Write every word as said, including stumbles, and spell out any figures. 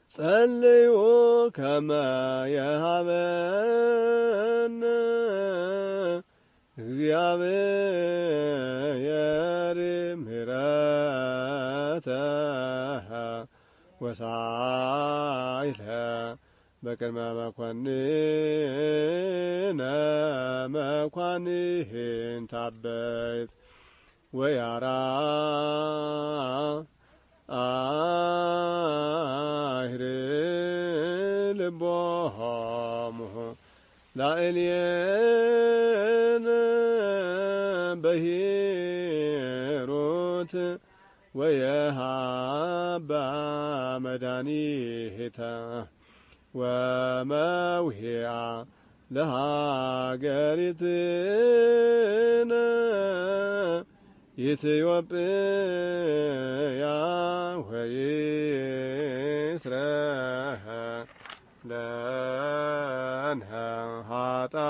ጸልዩ ከመ የሃበነ እግዚአብሔር ምሕረተ ወሳይለ በቅድመ መኳንነ መኳንንት አበይት ወያራ አይር ልቦሙ ላዕሌነ በሂሩት ወየሃባ መድኃኒተ ወመውሂያ ለሀገሪትነ ኢትዮጵያ ወይስረህ ለነ ኃጣ